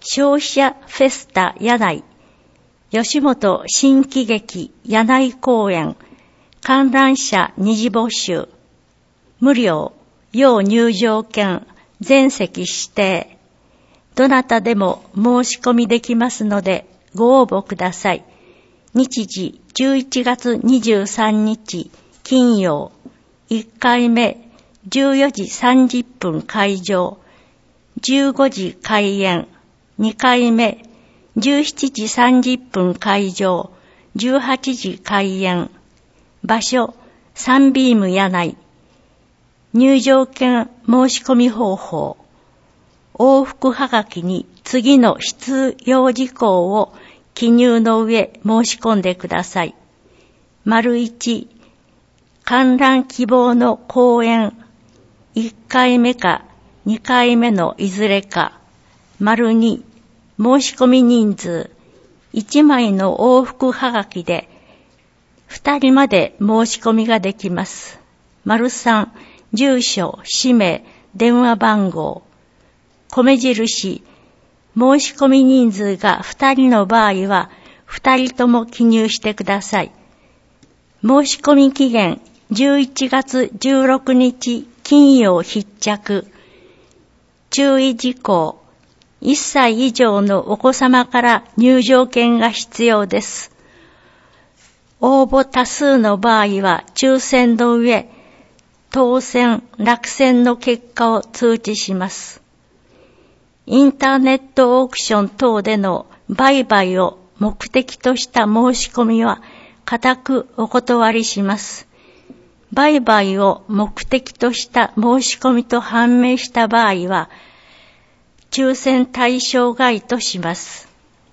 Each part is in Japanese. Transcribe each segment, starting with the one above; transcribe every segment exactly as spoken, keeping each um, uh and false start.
消費者フェスタ柳井、吉本新喜劇柳井公演、観覧車二次募集、無料、要入場券、全席指定。どなたでも申し込みできますのでご応募ください。日時じゅういちがつにじゅうさんにち金曜、いっかいめじゅうよじさんじゅっぷん開場、じゅうごじ開演、にかいめじゅうしちじさんじゅっぷん開場、じゅうはちじ開演。場所、サンビーム柳井。入場券申し込み方法。往復はがきに次の必要事項を記入の上申し込んでください。丸一、観覧希望の公演、いっかいめかにかいめのいずれか。丸二、申し込み人数、いちまいの往復はがきでふたりまで申し込みができます。丸三、住所、氏名、電話番号。米印、申し込み人数がふたりの場合はふたりとも記入してください。申し込み期限じゅういちがつじゅうろくにち金曜必着。注意事項。いっさい以上のお子様から入場券が必要です。応募多数の場合は抽選の上、当選、落選の結果を通知します。インターネットオークション等での売買を目的とした申し込みは固くお断りします。売買を目的とした申し込みと判明した場合は、抽選対象外とします。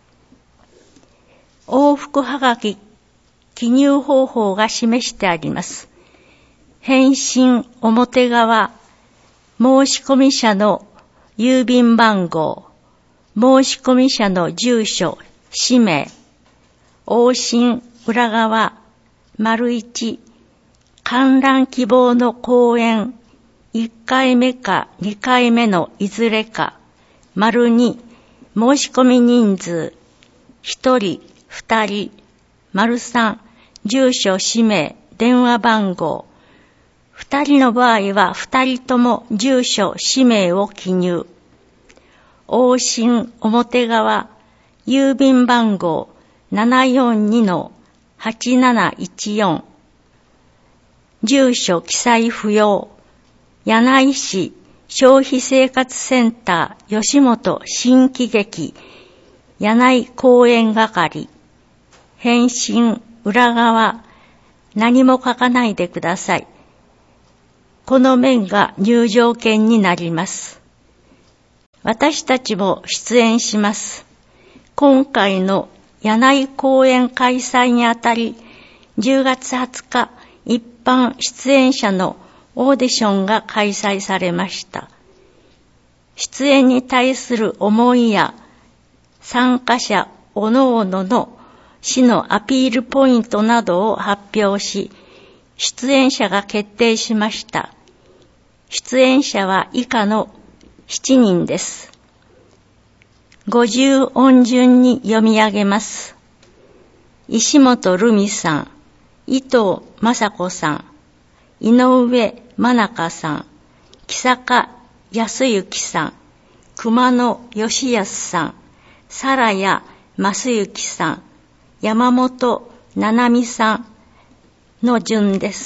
往復はがき記入方法が示してあります。返信表側、申込者の郵便番号、申込者の住所、氏名、往診裏側、丸一、観覧希望の公演、いっかいめかにかいめのいずれか、丸二、申込人数、ひとり、ふたり、丸三、住所、氏名、電話番号。二人の場合は二人とも住所、氏名を記入。往診表側、郵便番号 ななよんにのはちなないちよん。住所記載不要。柳井市消費生活センター吉本新喜劇柳井公演係。返信裏側、何も書かないでください。この面が入場券になります。私たちも出演します。今回の柳井公演開催にあたり、じゅうがつはつか一般出演者のオーディションが開催されました。出演に対する思いや参加者各々の市のアピールポイントなどを発表し、出演者が決定しました。出演者は以下のしちにんです。ごじゅう音順に読み上げます。石本留美さん、伊藤雅子さん、井上真中さん、木坂康之さん、熊野義康さん、皿谷正幸さん、山本七海さんの順です。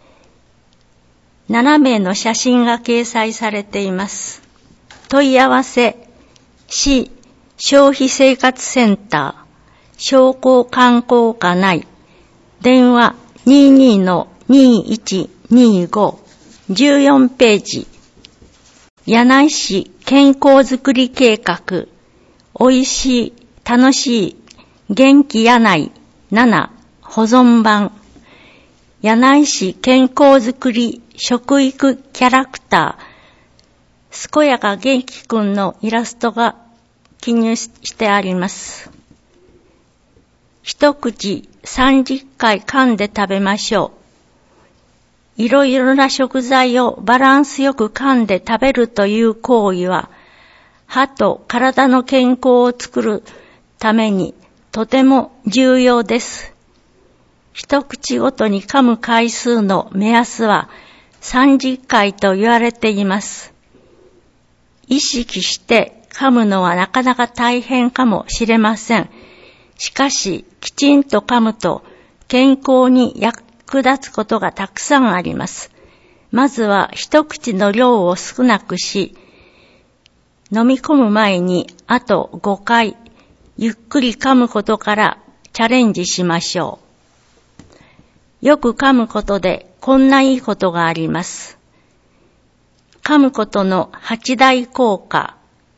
ななめいの写真が掲載されています。問い合わせ、市消費生活センター、商工観光課内、電話 にじゅうにのにいちにーご、じゅうよんページ、柳井市健康づくり計画、おいしい、楽しい、元気柳井なな保存版、柳井市健康づくり食育キャラクター、健やか元気くんのイラストが記入してあります。一口さんじゅっかい噛んで食べましょう。いろいろな食材をバランスよく噛んで食べるという行為は、 歯と体の健康を作るためにとても重要です。一口ごとに噛む回数の目安はさんじゅっかいと言われています。意識して噛むのはなかなか大変かもしれません。しかし、きちんと噛むと健康に役立つことがたくさんあります。まずは一口の量を少なくし、飲み込む前にあとごかいゆっくり噛むことからチャレンジしましょう。よく噛むことでこんないいことがあります。噛むことの八大効果。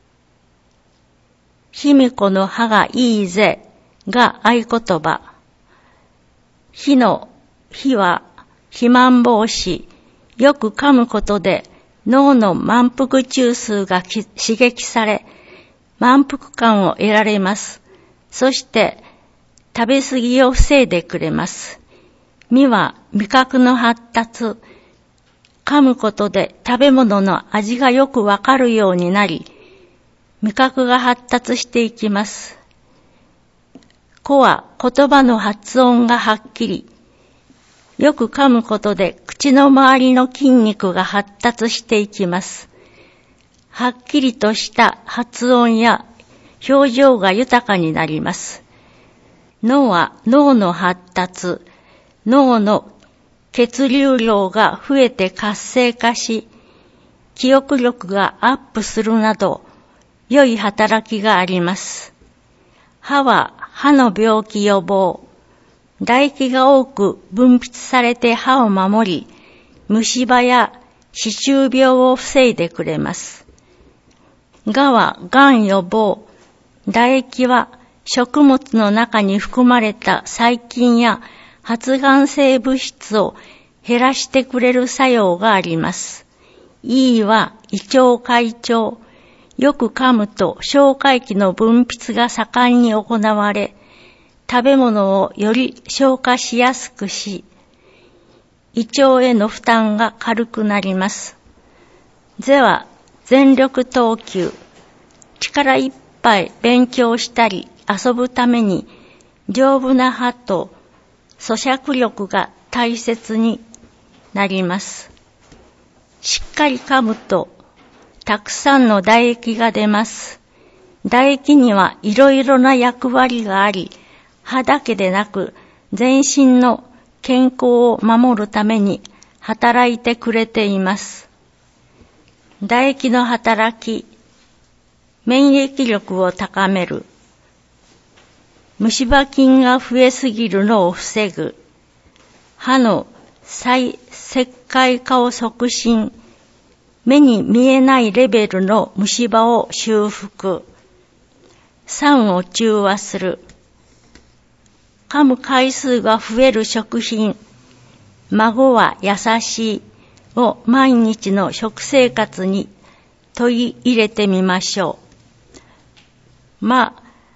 卑弥呼の歯がいいぜが合言葉。卑の卑は肥満防止。よく噛むことで脳の満腹中枢が刺激され、満腹感を得られます。そして食べ過ぎを防いでくれます。味は味覚の発達。噛むことで食べ物の味がよくわかるようになり、味覚が発達していきます。子は言葉の発音がはっきり。よく噛むことで口の周りの筋肉が発達していきます。はっきりとした発音や表情が豊かになります。脳は脳の発達、脳の血流量が増えて活性化し、記憶力がアップするなど、良い働きがあります。歯は歯の病気予防。唾液が多く分泌されて歯を守り、虫歯や歯周病を防いでくれます。がはがん予防。唾液は食物の中に含まれた細菌や発がん性物質を減らしてくれる作用があります。いは胃腸快調。よく噛むと消化液の分泌が盛んに行われ、食べ物をより消化しやすくし、胃腸への負担が軽くなります。ぜは全力投球。力いっぱい勉強したり遊ぶために丈夫な歯と咀嚼力が大切になります。しっかり噛むとたくさんの唾液が出ます。唾液にはいろいろな役割があり、歯だけでなく全身の健康を守るために働いてくれています。唾液の働き、免疫力を高める。虫歯菌が増えすぎるのを防ぐ。歯の再石灰化を促進。目に見えないレベルの虫歯を修復。酸を中和する。噛む回数が増える食品。孫は優しいを毎日の食生活に取り入れてみましょう。ま、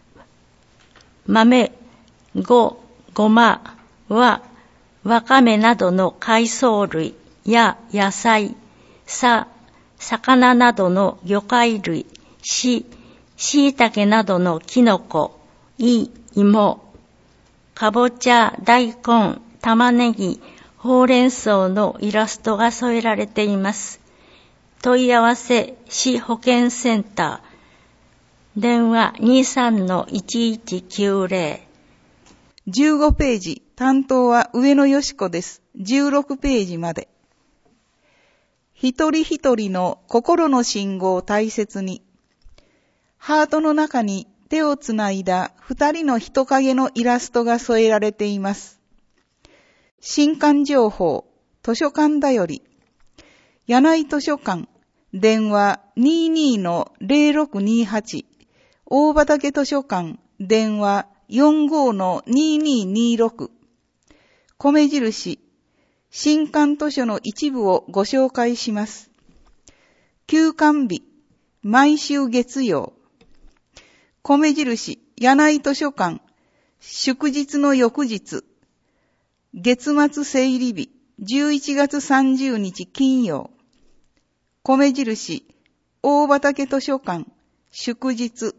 豆、ご、ごまはわかめなどの海藻類や野菜、さ、魚などの魚介類、し、しいたけなどのきのこ、い、芋、かぼちゃ、大根、玉ねぎ、ほうれん草のイラストが添えられています。問い合わせ、市保健センター、電話 にさんのいちいちきゅうぜろ。 じゅうごページ、担当は上野よしこです。じゅうろくページまで。一人一人の心の信号を大切に。ハートの中に手をつないだ二人の人影のイラストが添えられています。新刊情報、図書館だより。柳井図書館、電話 にじゅうにのぜろろくにはち。大畑図書館、電話 よんじゅうごのにじゅうににじゅうろく。米印、新刊図書の一部をご紹介します。休刊日、毎週月曜。米印、柳井図書館、祝日の翌日。月末整理日、じゅういちがつさんじゅうにち金曜。米印、大畑図書館、 祝日。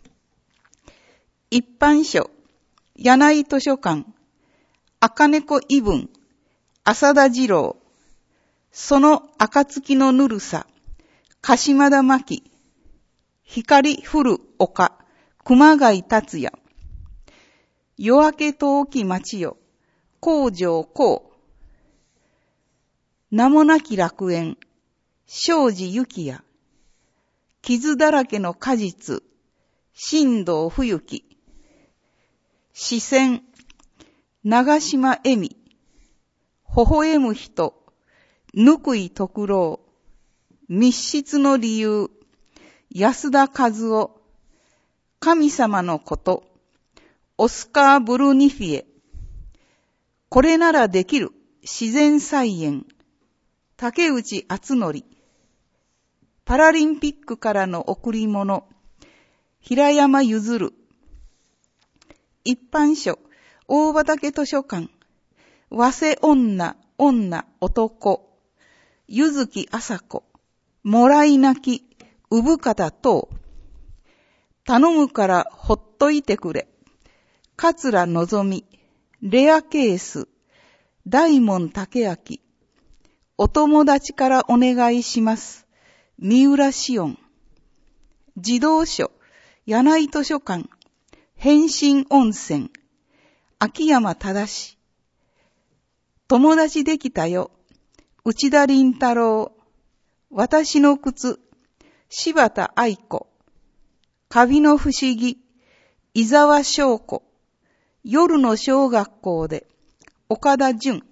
一般書、柳井図書館、赤猫異文、浅田次郎、その暁のぬるさ、鹿島田真紀、光降る丘、熊谷達也、夜明け遠き町よ、工場こう、名もなき楽園、庄司幸也、傷だらけの果実、新藤冬樹、視線、長島恵美、微笑む人、ぬくい徳郎、密室の理由、安田和夫、神様のこと、オスカー・ブルニフィエ、これならできる、自然菜園、竹内敦則、パラリンピックからの贈り物、平山譲る、一般書、大畑図書館、和瀬女、女、男、柚木麻子、もらい泣き、産方等、頼むからほっといてくれ、桂のぞみ、レアケース、大門武明、お友達からお願いします、三浦紫音、児童書、柳井図書館、変身温泉、秋山正、友達できたよ、内田倫太郎、私の靴、柴田愛子、カビの不思議、伊沢翔子、夜の小学校で、岡田純、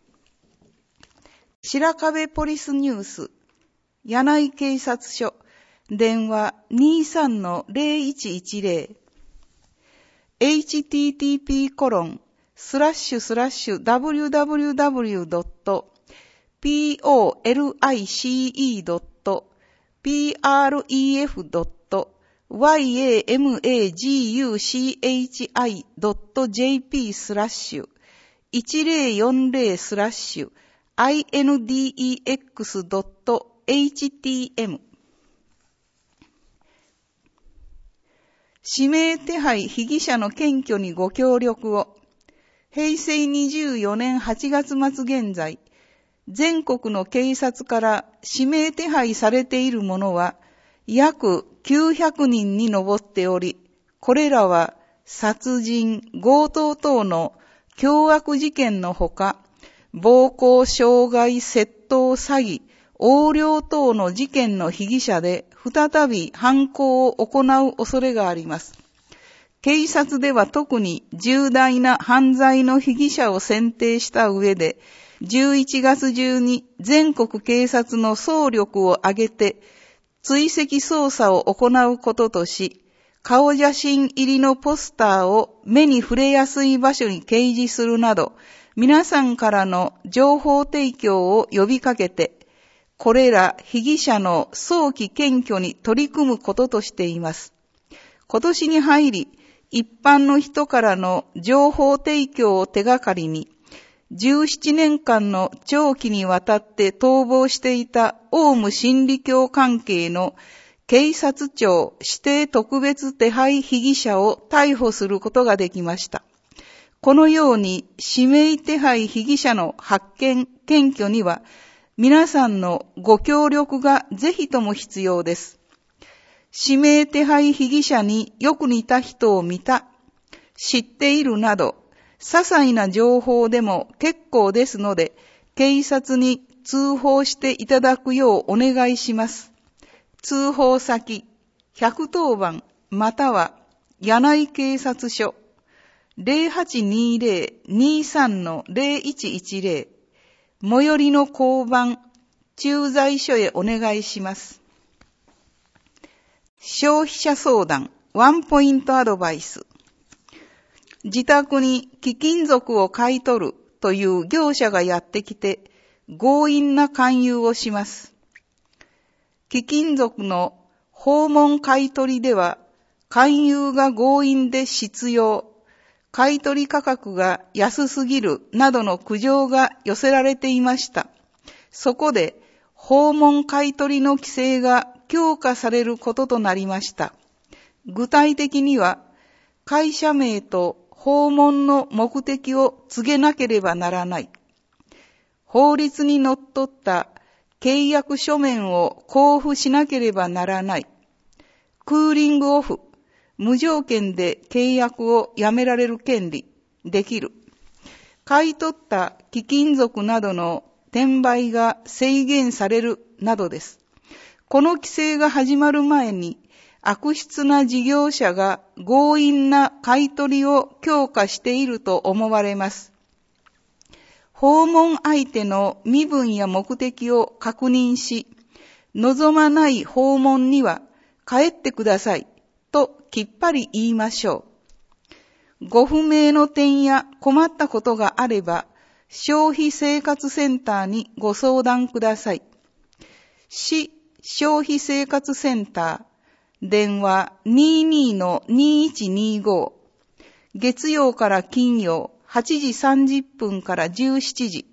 白壁ポリスニュース、柳井警察署、電話 にじゅうさんのゼロいちいちゼロ、エイチティーティーピーコロンスラッシュスラッシュダブリューダブリューダブリュードットピーオーエルアイシーイードットピーアールイーエフドットワイエーエムエージーユーシーエイチアイドットジェーピースラッシュいちゼロよんゼロスラッシュアイエヌディーイーエックスドットエイチティーエム指名手配被疑者の検挙にご協力を。平成にじゅうよねんはちがつ末現在、全国の警察から指名手配されている者は約きゅうひゃくにんに上っており、これらは殺人、強盗等の凶悪事件のほか、暴行、傷害、窃盗、詐欺、横領等の事件の被疑者で再び犯行を行う恐れがあります。警察では特に重大な犯罪の被疑者を選定した上で、じゅういちがつ中に全国警察の総力を挙げて追跡捜査を行うこととし、顔写真入りのポスターを目に触れやすい場所に掲示するなど、皆さんからの情報提供を呼びかけて、これら被疑者の早期検挙に取り組むこととしています。今年に入り、一般の人からの情報提供を手がかりに、じゅうななねんかんの長期にわたって逃亡していたオウム真理教関係の警察庁指定特別手配被疑者を逮捕することができました。このように指名手配被疑者の発見、検挙には、皆さんのご協力がぜひとも必要です。指名手配被疑者によく似た人を見た、知っているなど、些細な情報でも結構ですので、警察に通報していただくようお願いします。通報先、ひゃくとおばんまたは柳井警察署 ゼロはちにゼロ にじゅうさんのゼロいちいちゼロ最寄りの交番、駐在所へお願いします。消費者相談、ワンポイントアドバイス。自宅に貴金属を買い取るという業者がやってきて、強引な勧誘をします。貴金属の訪問買い取りでは、勧誘が強引で執拗、買い取り価格が安すぎるなどの苦情が寄せられていました。そこで訪問買い取りの規制が強化されることとなりました。具体的には、会社名と訪問の目的を告げなければならない。法律にのっとった契約書面を交付しなければならない。クーリングオフ、無条件で契約をやめられる権利、できる。買い取った貴金属などの転売が制限されるなどです。この規制が始まる前に、悪質な事業者が強引な買い取りを強化していると思われます。訪問相手の身分や目的を確認し、望まない訪問には帰ってくださいときっぱり言いましょう。ご不明の点や困ったことがあれば、消費生活センターにご相談ください。市消費生活センター、電話 にじゅうにのにいちにご、月曜から金曜はちじさんじゅっぷんからじゅうしちじ。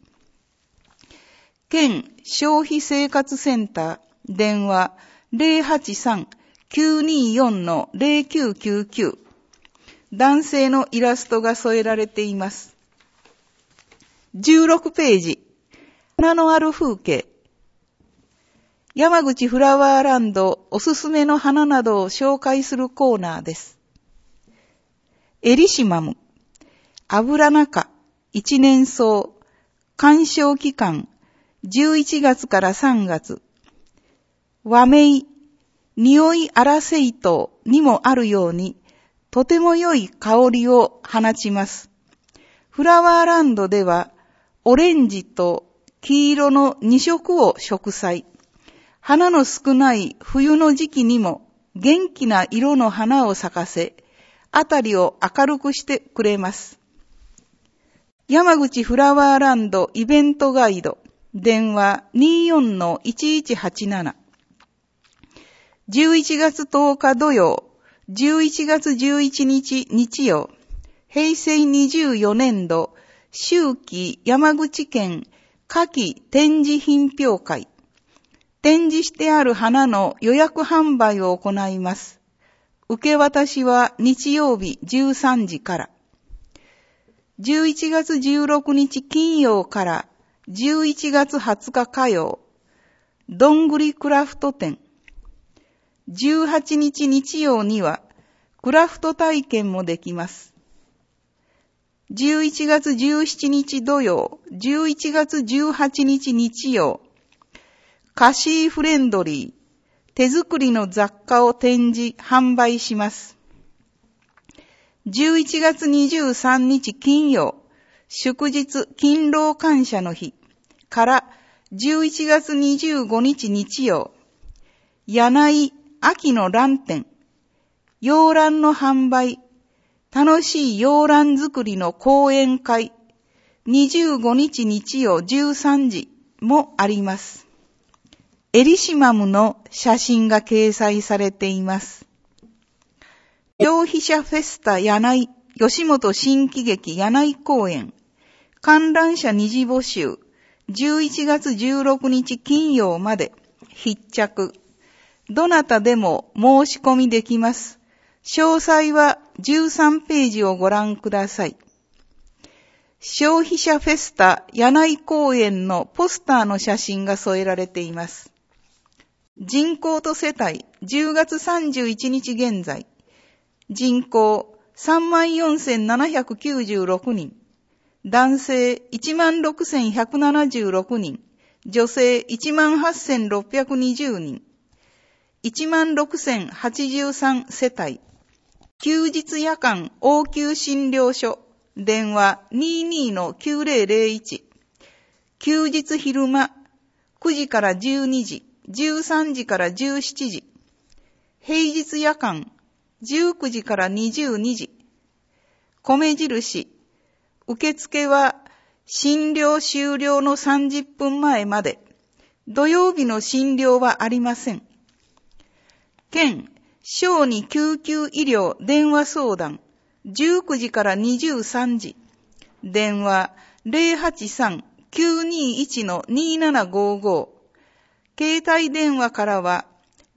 県消費生活センター、電話 ゼロはちさん きゅうによんのゼロきゅうきゅうきゅう。男性のイラストが添えられています。じゅうろくページ。花のある風景。山口フラワーランドおすすめの花などを紹介するコーナーです。エリシマム、アブラナ科、一年草、観賞期間、じゅういちがつからさんがつ。和名、匂いアラセイトにもあるように、とても良い香りを放ちます。フラワーランドでは、オレンジと黄色のに色を植栽。花の少ない冬の時期にも元気な色の花を咲かせ、あたりを明るくしてくれます。山口フラワーランドイベントガイド、電話 にじゅうよんのいちいちはちなな。じゅういちがつとおか土曜、じゅういちがつじゅういちにち日曜、へいせいにじゅうよねんど秋季山口県夏季展示品評会。展示してある花の予約販売を行います。受け渡しは日曜日じゅうさんじから。じゅういちがつじゅうろくにち金曜からじゅういちがつはつか火曜、どんぐりクラフト展。じゅうはちにち日曜にはクラフト体験もできます。じゅういちがつじゅうしちにち土曜、じゅういちがつじゅうはちにち日曜、カシーフレンドリー、手作りの雑貨を展示、販売します。じゅういちがつにじゅうさんにち金曜、祝日勤労感謝の日からじゅういちがつにじゅうごにち日曜、柳井秋の蘭展、洋蘭の販売、楽しい洋蘭作りの講演会、にじゅうごにち日曜じゅうさんじもあります。エリシマムの写真が掲載されています。消費者フェスタ柳井、吉本新喜劇柳井公演、観覧車二次募集、じゅういちがつじゅうろくにち金曜まで必着。どなたでも申し込みできます。詳細はじゅうさんページをご覧ください。消費者フェスタ柳井公園のポスターの写真が添えられています。人口と世帯、じゅうがつさんじゅういちにち現在、人口 さんまんよんせんななひゃくきゅうじゅうろくにん、男性 いちまんろくせんひゃくななじゅうろくにん、女性 いちまんはっせんろっぴゃくにじゅうにん、いちまんろくせんはちじゅうさん世帯、休日夜間応急診療所、電話 にじゅうにのきゅうぜろぜろいち、休日昼間くじからじゅうにじ、じゅうさんじからじゅうしちじ、平日夜間じゅうくじからにじゅうにじ、米印、受付は診療終了のさんじゅっぷんまえまで、土曜日の診療はありません。県小児救急医療電話相談、じゅうくじからにじゅうさんじ、電話 ゼロはちさん きゅうにいちのにななごご、携帯電話からは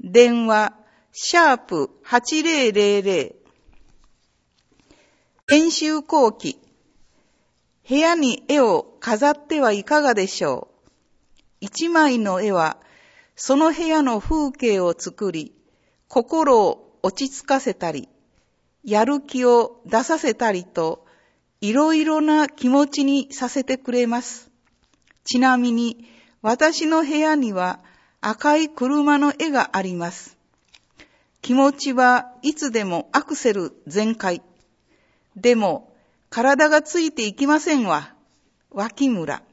電話、シャープはちぜろぜろぜろ。編集後期。部屋に絵を飾ってはいかがでしょう。一枚の絵は、その部屋の風景を作り、心を落ち着かせたり、やる気を出させたりと、いろいろな気持ちにさせてくれます。ちなみに、私の部屋には赤い車の絵があります。気持ちはいつでもアクセル全開。でも、体がついていきませんわ。脇村。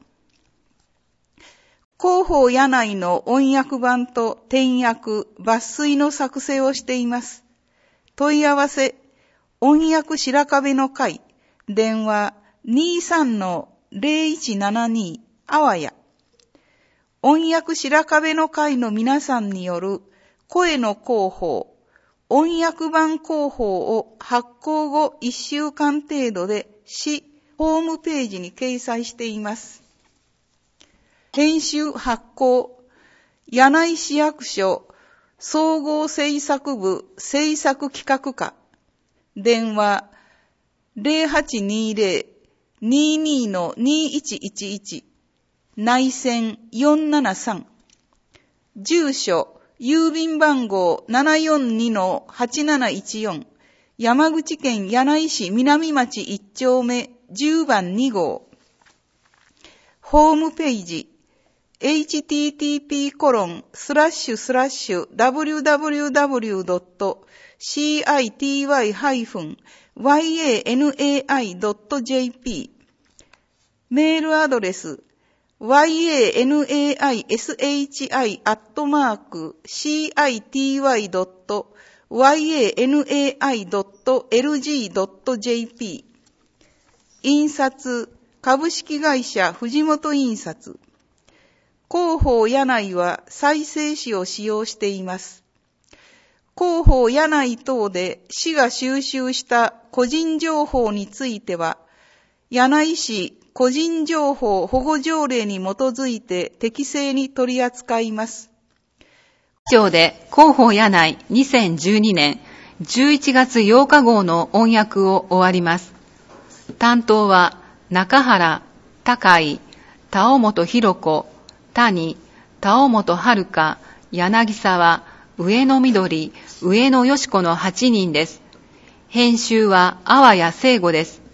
広報柳井の音訳版と転訳、抜粋の作成をしています。問い合わせ、音訳白壁の会、電話 にじゅうさんのぜろいちななに あわや。音訳白壁の会の皆さんによる声の広報、音訳版広報を発行後いっしゅうかん程度で市ホームページに掲載しています。編集発行、柳井市役所総合制作部制作企画課、電話ぜろはちにぜろ にじゅうにのにいちいちいち、内線よんななさん、住所、郵便番号 ななよんにのはちなないちよん、山口県柳井市南町いち丁目じゅうばんに号。ホームページ、エイチティーティーピーコロンスラッシュスラッシュダブリューダブリューダブリュードットシーアイティーワイハイフンワイエーエヌエーアイドットジェーピー。メールアドレス、ワイエーエヌエーアイエスエイチアイアットマークシーアイティーワイドットワイエーエヌエーアイドットエルジードットジェーピー。印刷、株式会社藤本印刷。広報柳井は再生紙を使用しています。広報柳井等で市が収集した個人情報については、柳井市個人情報保護条例に基づいて適正に取り扱います。 以上で広報柳井にせんじゅうにねんじゅういちがつようか号の音訳を終わります。担当は中原、高井、田尾本博子、谷、田尾本遥、柳沢、上野緑、上野よし子のはちにんです。編集は阿波谷聖吾です。